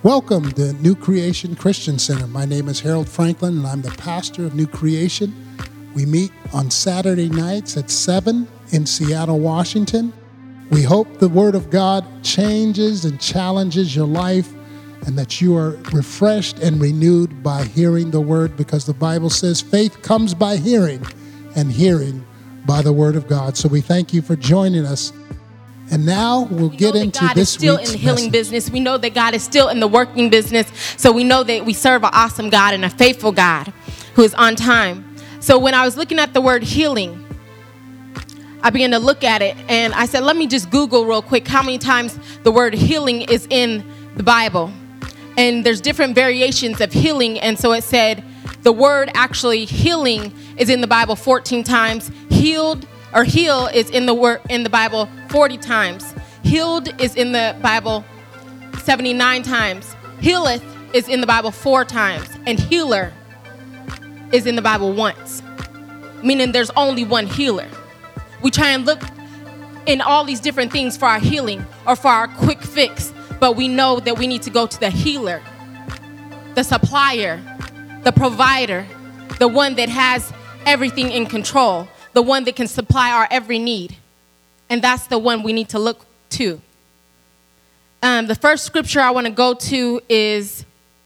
Welcome to New Creation Christian Center. My name is Harold Franklin, and I'm the pastor of New Creation. We meet on Saturday nights at 7 in Seattle, Washington. We hope the Word of God changes and challenges your life and that you are refreshed and renewed by hearing the Word, because the Bible says faith comes by hearing and hearing by the Word of God. So we thank you for joining us. And now we'll get into this week's message. God is still in the healing business. We know that God is still in the working business. So we know that we serve an awesome God and a faithful God who is on time. So when I was looking at the word healing, I began to look at it and I said, let me just Google real quick how many times the word healing is in the Bible. And there's different variations of healing. And so it said the word actually healing is in the Bible 14 times. Healed or heal is in the Bible 40 times. Healed is in the Bible 79 times. Healeth is in the Bible 4 times. And healer is in the Bible once. Meaning there's only one healer. We try and look in all these different things for our healing or for our quick fix, but we know that we need to go to the healer, the supplier, the provider, the one that has everything in control, the one that can supply our every need. And that's the one we need to look to. The first scripture I want to go to is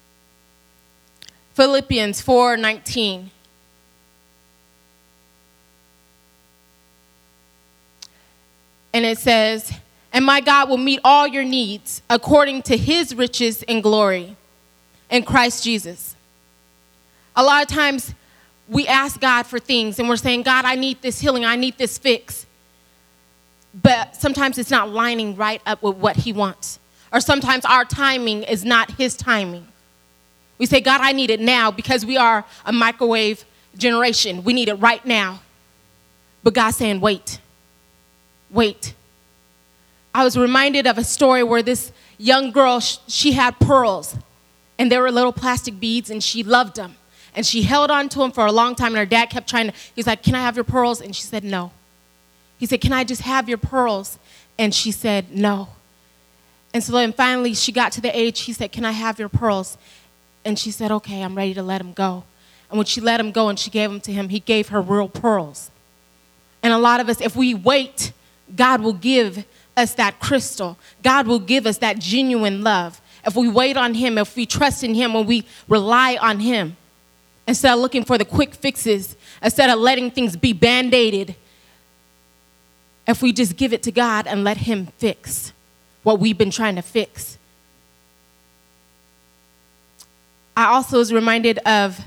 Philippians 4:19. And it says, and my God will meet all your needs according to his riches and glory in Christ Jesus. A lot of times we ask God for things and we're saying, God, I need this healing. I need this fix. But sometimes it's not lining right up with what he wants. Or sometimes our timing is not his timing. We say, God, I need it now, because we are a microwave generation. We need it right now. But God's saying, wait. I was reminded of a story where this young girl, she had pearls. And they were little plastic beads, and she loved them. And she held on to them for a long time, and her dad kept trying to, he's like, can I have your pearls? And she said, no. He said, can I just have your pearls? And she said, no. And so then finally she got to the age, he said, can I have your pearls? And she said, okay, I'm ready to let him go. And when she let him go and she gave them to him, he gave her real pearls. And a lot of us, if we wait, God will give us that crystal. God will give us that genuine love. If we wait on him, if we trust in him, when we rely on him, instead of looking for the quick fixes, instead of letting things be band-aided, if we just give it to God and let him fix what we've been trying to fix. I also was reminded of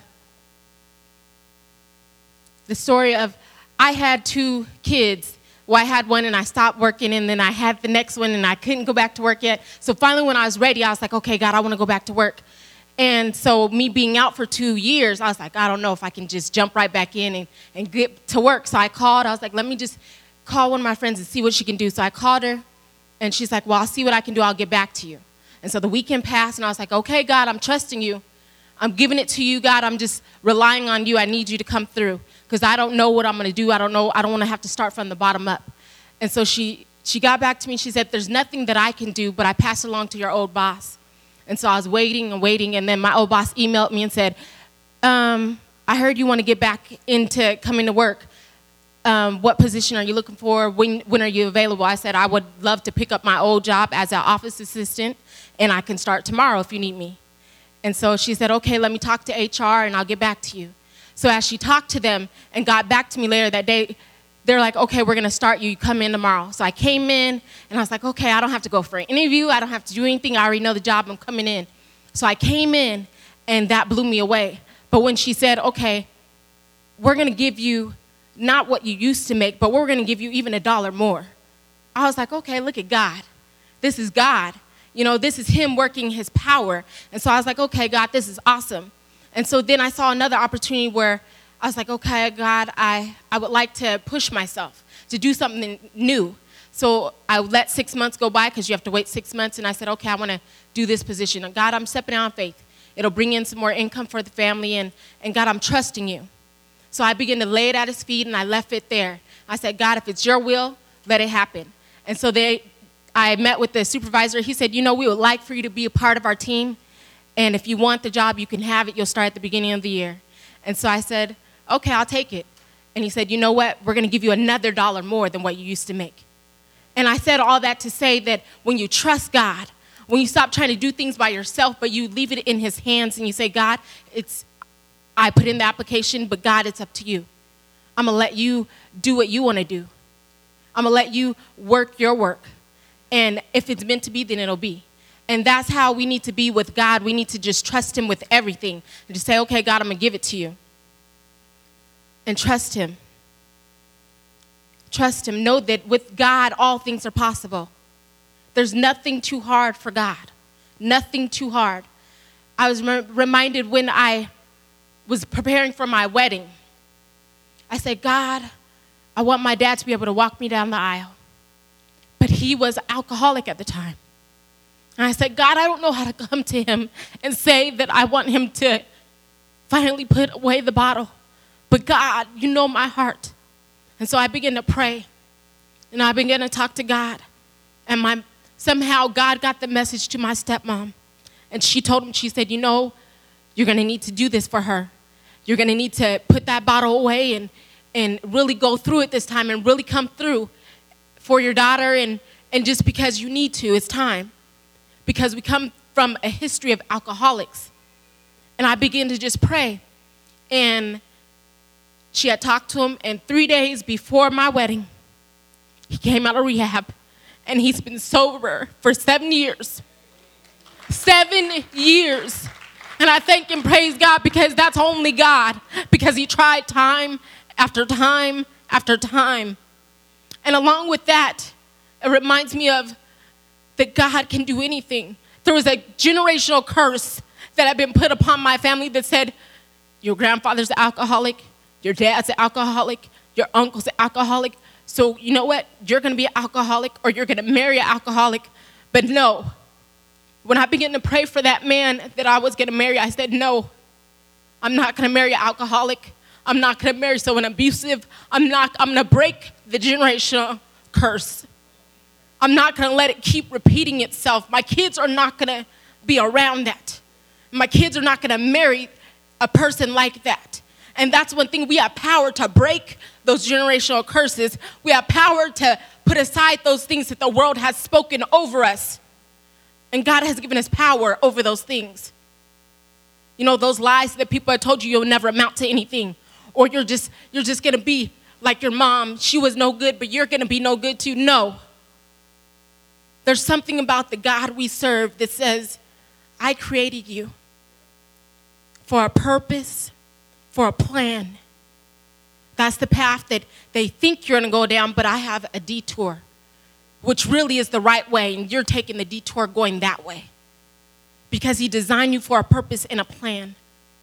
the story of, I had 2 kids. Well, I had one and I stopped working, and then I had the next one and I couldn't go back to work yet. So finally when I was ready, I was like, okay, God, I want to go back to work. And so me being out for 2 years, I was like, I don't know if I can just jump right back in and get to work. So I called. I was like, let me just call one of my friends and see what she can do. So I called her, and she's like, well, I'll see what I can do. I'll get back to you. And so the weekend passed, and I was like, okay, God, I'm trusting you. I'm giving it to you, God. I'm just relying on you. I need you to come through, because I don't know what I'm going to do. I don't know. I don't want to have to start from the bottom up. And so she got back to me. She said, there's nothing that I can do, but I pass it along to your old boss. And so I was waiting and waiting, and then my old boss emailed me and said, I heard you want to get back into coming to work. What position are you looking for? When are you available? I said, I would love to pick up my old job as an office assistant, and I can start tomorrow if you need me. And so she said, okay, let me talk to HR, and I'll get back to you. So as she talked to them and got back to me later that day, they're like, okay, we're going to start you. You come in tomorrow. So I came in, and I was like, okay, I don't have to go for an interview. I don't have to do anything. I already know the job. I'm coming in. So I came in, and that blew me away. But when she said, okay, we're going to give you not what you used to make, but we're going to give you even $1 more. I was like, okay, look at God. This is God. You know, this is him working his power. And so I was like, okay, God, this is awesome. And so then I saw another opportunity where I was like, okay, God, I would like to push myself to do something new. So I let 6 months go by, because you have to wait 6 months. And I said, okay, I want to do this position. And God, I'm stepping out on faith. It'll bring in some more income for the family. And God, I'm trusting you. So I began to lay it at his feet, and I left it there. I said, God, if it's your will, let it happen. And so I met with the supervisor. He said, we would like for you to be a part of our team. And if you want the job, you can have it. You'll start at the beginning of the year. And so I said, okay, I'll take it. And he said, you know what? We're going to give you another $1 more than what you used to make. And I said all that to say that when you trust God, when you stop trying to do things by yourself, but you leave it in his hands and you say, God, I put in the application, but God, it's up to you. I'm going to let you do what you want to do. I'm going to let you work your work. And if it's meant to be, then it'll be. And that's how we need to be with God. We need to just trust him with everything. And just say, okay, God, I'm going to give it to you. And trust him. Trust him. Know that with God, all things are possible. There's nothing too hard for God. Nothing too hard. I was reminded when I was preparing for my wedding. I said, God, I want my dad to be able to walk me down the aisle. But he was alcoholic at the time. And I said, God, I don't know how to come to him and say that I want him to finally put away the bottle. But God, you know my heart. And so I began to pray. And I began to talk to God. And somehow God got the message to my stepmom. And she told him, she said, you're going to need to do this for her. You're going to need to put that bottle away and really go through it this time and really come through for your daughter. And just because you need to, it's time. Because we come from a history of alcoholics. And I began to just pray. And she had talked to him. And 3 days before my wedding, he came out of rehab. And he's been sober for 7 years. 7 years. And I thank and praise God because that's only God. Because he tried time after time after time. And along with that, it reminds me of that God can do anything. There was a generational curse that had been put upon my family that said, your grandfather's an alcoholic, your dad's an alcoholic, your uncle's an alcoholic. So you know what? You're going to be an alcoholic or you're going to marry an alcoholic. But no. When I began to pray for that man that I was going to marry, I said, no, I'm not going to marry an alcoholic. I'm not going to marry someone abusive. I'm going to break the generational curse. I'm not going to let it keep repeating itself. My kids are not going to be around that. My kids are not going to marry a person like that. And that's one thing. We have power to break those generational curses. We have power to put aside those things that the world has spoken over us. And God has given us power over those things. Those lies that people have told you you'll never amount to anything. Or you're just going to be like your mom. She was no good, but you're going to be no good too. No. There's something about the God we serve that says, I created you for a purpose, for a plan. That's the path that they think you're going to go down, but I have a detour, which really is the right way, and you're taking the detour going that way. Because he designed you for a purpose and a plan.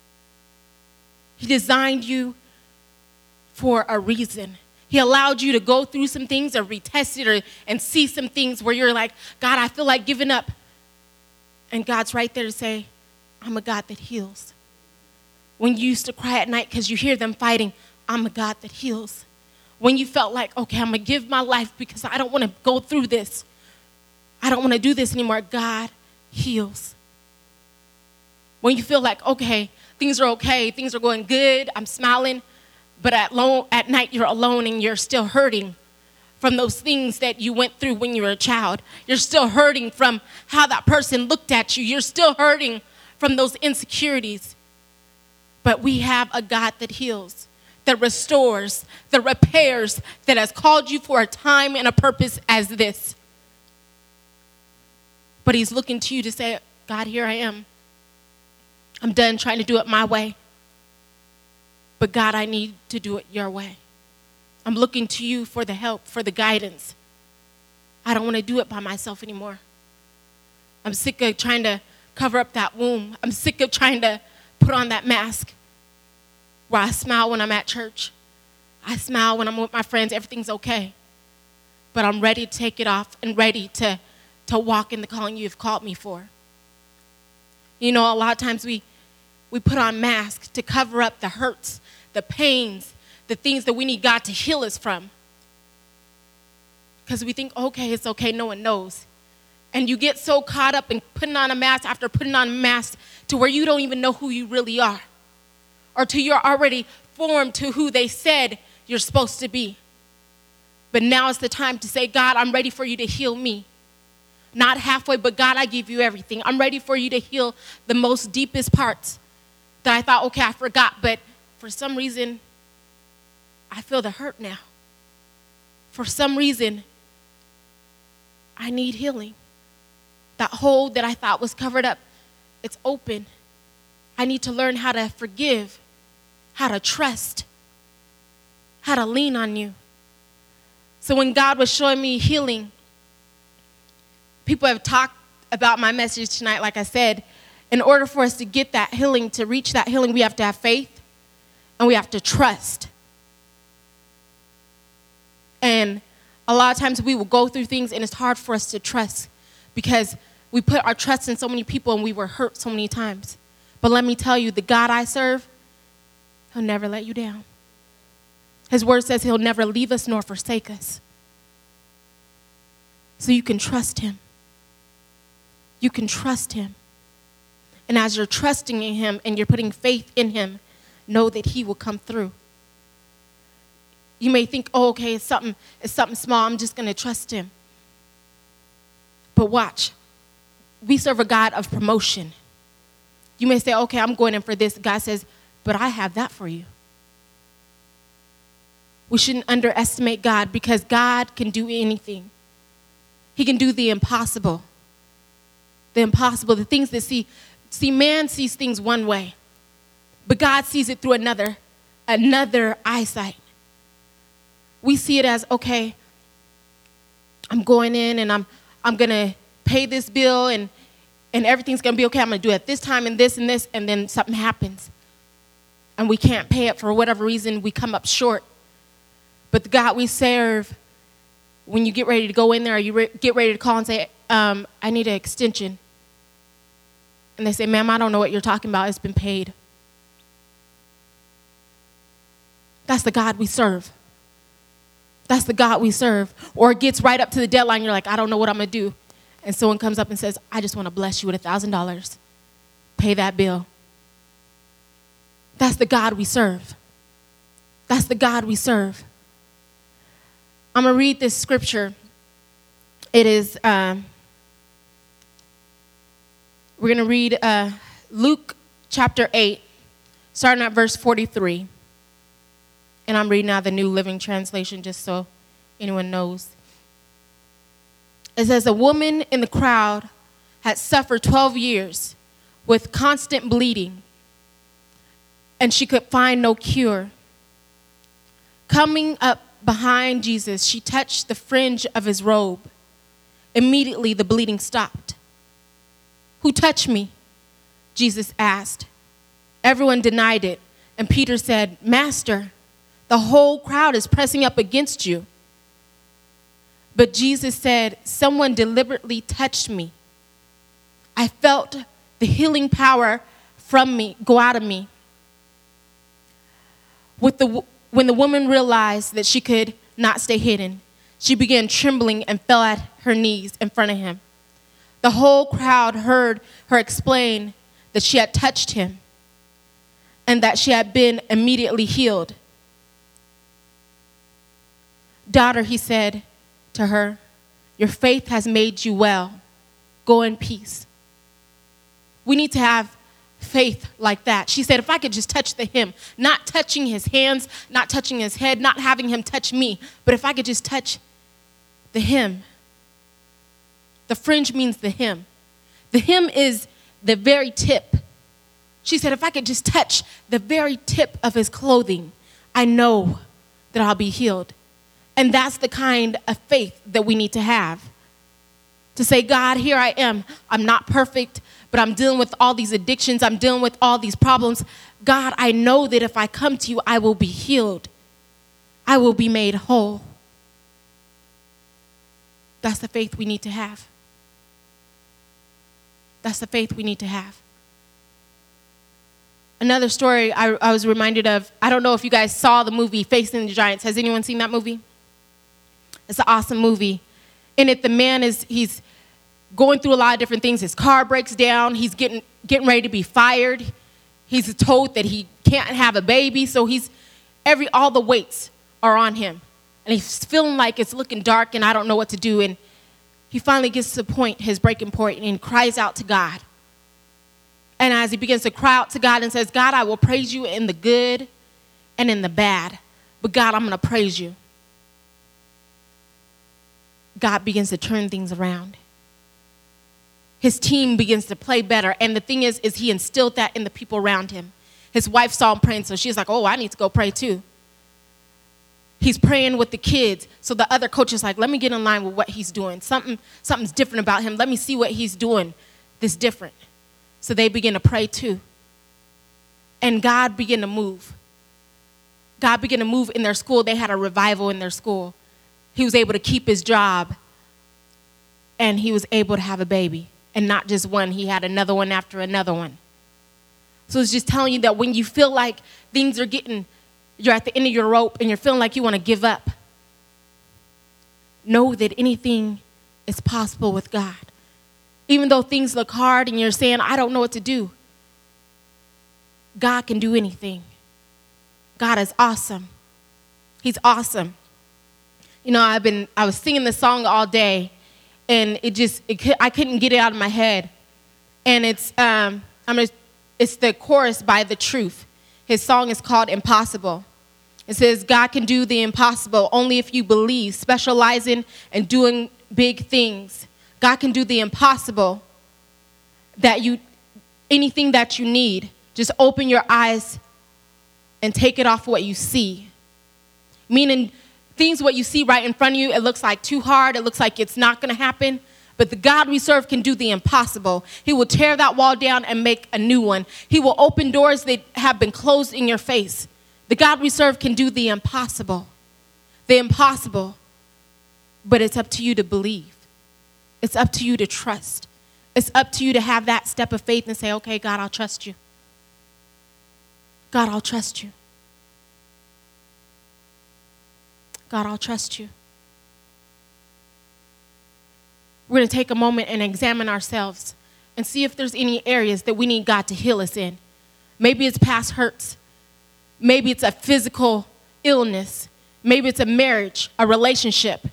He designed you for a reason. He allowed you to go through some things or retest it and see some things where you're like, God, I feel like giving up. And God's right there to say, I'm a God that heals. When you used to cry at night because you hear them fighting, I'm a God that heals. When you felt like, okay, I'm going to give my life because I don't want to go through this. I don't want to do this anymore. God heals. When you feel like, okay, things are going good, I'm smiling, but at night you're alone and you're still hurting from those things that you went through when you were a child. You're still hurting from how that person looked at you. You're still hurting from those insecurities. But we have a God that heals, that restores, that repairs, that has called you for a time and a purpose as this. But he's looking to you to say, God, here I am. I'm done trying to do it my way. But God, I need to do it your way. I'm looking to you for the help, for the guidance. I don't want to do it by myself anymore. I'm sick of trying to cover up that womb. I'm sick of trying to put on that mask where I smile when I'm at church. I smile when I'm with my friends. Everything's okay. But I'm ready to take it off and ready to walk in the calling you've called me for. A lot of times we put on masks to cover up the hurts, the pains, the things that we need God to heal us from. because we think, okay, it's okay, no one knows. And you get so caught up in putting on a mask after putting on a mask to where you don't even know who you really are, or till you're already formed to who they said you're supposed to be. But now is the time to say, God, I'm ready for you to heal me. Not halfway, but God, I give you everything. I'm ready for you to heal the most deepest parts that I thought, okay, I forgot, but for some reason, I feel the hurt now. For some reason, I need healing. That hole that I thought was covered up, it's open. I need to learn how to forgive, how to trust, how to lean on you. So when God was showing me healing, people have talked about my message tonight, like I said. In order for us to get that healing, to reach that healing, we have to have faith and we have to trust. And a lot of times we will go through things and it's hard for us to trust because we put our trust in so many people and we were hurt so many times. But let me tell you, the God I serve, he'll never let you down. His word says he'll never leave us nor forsake us. So you can trust him. You can trust him. And as you're trusting in him and you're putting faith in him, know that he will come through. You may think, oh, okay, it's something small. I'm just going to trust him. But watch. We serve a God of promotion. You may say, okay, I'm going in for this. God says, but I have that for you. We shouldn't underestimate God because God can do anything. He can do the impossible. The impossible, the things that see, man sees things one way, but God sees it through another eyesight. We see it as, okay, I'm going in and I'm going to pay this bill and everything's going to be okay. I'm going to do it at this time and this, and then something happens. And we can't pay it for whatever reason. We come up short. But the God we serve, when you get ready to go in there, or you get ready to call and say, I need an extension. And they say, ma'am, I don't know what you're talking about. It's been paid. That's the God we serve. That's the God we serve. Or it gets right up to the deadline. You're like, I don't know what I'm going to do. And someone comes up and says, I just want to bless you with $1,000. Pay that bill. That's the God we serve. That's the God we serve. I'm going to read this scripture. It is, we're going to read Luke chapter 8, starting at verse 43. And I'm reading out the New Living Translation just so anyone knows. It says, a woman in the crowd had suffered 12 years with constant bleeding, and she could find no cure. Coming up behind Jesus, she touched the fringe of his robe. Immediately, the bleeding stopped. Who touched me? Jesus asked. Everyone denied it, and Peter said, Master, the whole crowd is pressing up against you. But Jesus said, someone deliberately touched me. I felt the healing power from me go out of me. When the woman realized that she could not stay hidden, she began trembling and fell at her knees in front of him. The whole crowd heard her explain that she had touched him and that she had been immediately healed. Daughter, he said to her, your faith has made you well. Go in peace. We need to have faith like that. She said, if I could just touch the hem, not touching his hands, not touching his head, not having him touch me, but if I could just touch the hem. The fringe means the hem. The hem is the very tip. She said, if I could just touch the very tip of his clothing, I know that I'll be healed. And that's the kind of faith that we need to have. To say, God, here I am. I'm not perfect, but I'm dealing with all these addictions. I'm dealing with all these problems. God, I know that if I come to you, I will be healed. I will be made whole. That's the faith we need to have. That's the faith we need to have. Another story I was reminded of, I don't know if you guys saw the movie Facing the Giants. Has anyone seen that movie? It's an awesome movie. In it, the man he's going through a lot of different things. His car breaks down. He's getting ready to be fired. He's told that he can't have a baby. So all the weights are on him. And he's feeling like it's looking dark and I don't know what to do. And he finally gets to the point, his breaking point, and he cries out to God. And as he begins to cry out to God and says, God, I will praise you in the good and in the bad. But God, I'm going to praise you. God begins to turn things around. His team begins to play better. And the thing is he instilled that in the people around him. His wife saw him praying, so she's like, oh, I need to go pray too. He's praying with the kids. So the other coach is like, let me get in line with what he's doing. Something's different about him. Let me see what he's doing that's different. So they begin to pray too. And God began to move. God began to move in their school. They had a revival in their school. He was able to keep his job. And he was able to have a baby. And not just one. He had another one after another one. So it's just telling you that when you feel like things are you're at the end of your rope and you're feeling like you want to give up, know that anything is possible with God. Even though things look hard and you're saying, I don't know what to do, God can do anything. God is awesome. He's awesome. You know, I was singing this song all day, and I couldn't get it out of my head. And it's the chorus by The Truth. His song is called Impossible. It says, God can do the impossible only if you believe, specializing and doing big things. God can do the impossible, anything that you need. Just open your eyes and take it off what you see. Meaning things what you see right in front of you, it looks like too hard, it looks like it's not going to happen. But the God we serve can do the impossible. He will tear that wall down and make a new one. He will open doors that have been closed in your face. The God we serve can do the impossible. The impossible. But it's up to you to believe. It's up to you to trust. It's up to you to have that step of faith and say, okay, God, I'll trust you. God, I'll trust you. God, I'll trust you. We're going to take a moment and examine ourselves and see if there's any areas that we need God to heal us in. Maybe it's past hurts. Maybe it's a physical illness. Maybe it's a marriage, a relationship.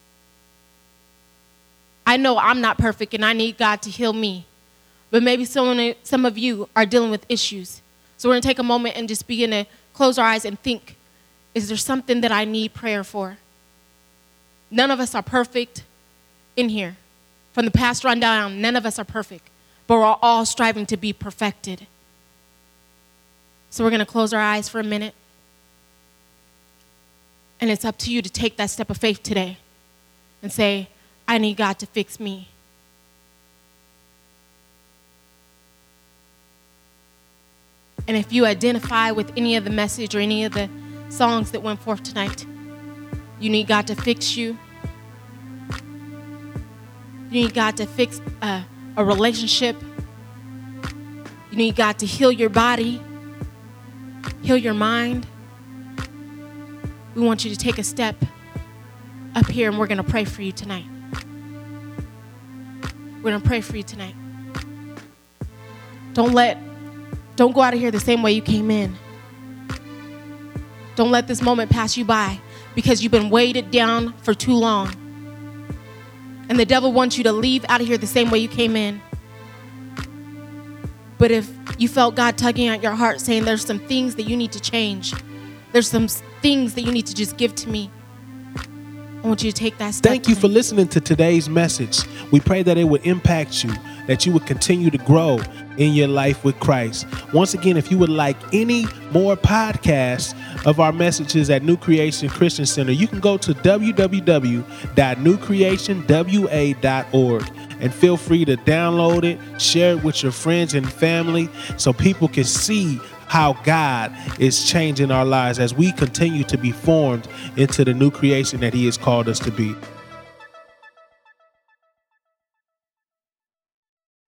I know I'm not perfect and I need God to heal me. But maybe some of you are dealing with issues. So we're going to take a moment and just begin to close our eyes and think, is there something that I need prayer for? None of us are perfect in here. From the pastor on down, none of us are perfect. But we're all striving to be perfected. So we're going to close our eyes for a minute. And it's up to you to take that step of faith today and say, I need God to fix me. And if you identify with any of the message or any of the songs that went forth tonight, you need God to fix you. You need God to fix a relationship. You need God to heal your body, heal your mind. We want you to take a step up here and we're going to pray for you tonight. We're going to pray for you tonight. Don't go out of here the same way you came in. Don't let this moment pass you by because you've been weighted down for too long. And the devil wants you to leave out of here the same way you came in. But if you felt God tugging at your heart saying there's some things that you need to change, there's some things that you need to just give to me, I want you to take that step. Thank you for listening to today's message. We pray that it would impact you, that you would continue to grow in your life with Christ. Once again, if you would like any more podcasts of our messages at New Creation Christian Center, you can go to www.newcreationwa.org and feel free to download it, share it with your friends and family so people can see how God is changing our lives as we continue to be formed into the new creation that He has called us to be.